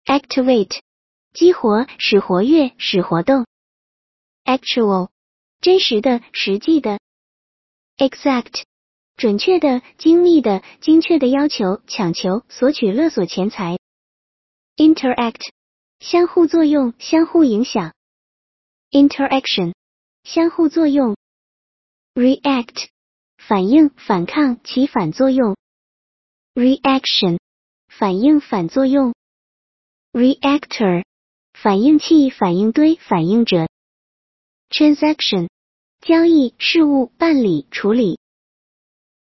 Activate 激活，使活跃，使活动。Actual 真实的，实际的。Exact 准确的，精密的，精确的要求，强求，索取，勒索钱财。Interact 相互作用，相互影响。Interaction 相互作用。React 反应，反抗，起反作用。Reaction 反应，反作用。Reactor 反应器，反应堆，反应者。Transaction 交易，事务，办理，处理。